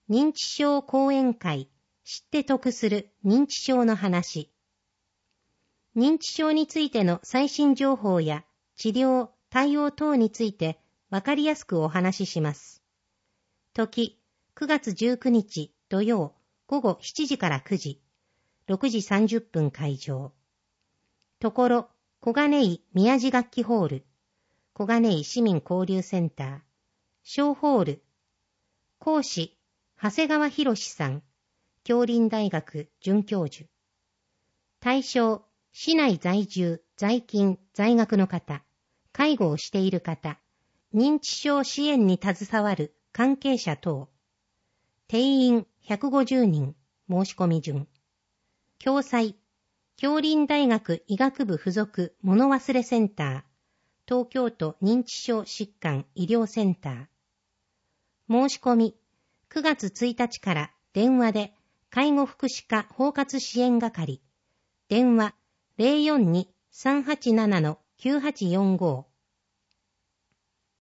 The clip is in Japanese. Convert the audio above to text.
認知症講演会、知って得する認知症の話。認知症についての最新情報や治療、対応等についてわかりやすくお話しします。時、9月19日土曜午後7時から9時、6時30分会場。ところ、小金井宮地楽器ホール、小金井市民交流センター、小ホール。講師、長谷川博さん、杏林大学准教授。対象、市内在住、在勤、在学の方、介護をしている方、認知症支援に携わる関係者等。定員150人、申し込み順。共催、杏林大学医学部附属物忘れセンター、東京都認知症疾患医療センター。申し込み、9月1日から電話で介護福祉課包括支援係、電話 042-387-9845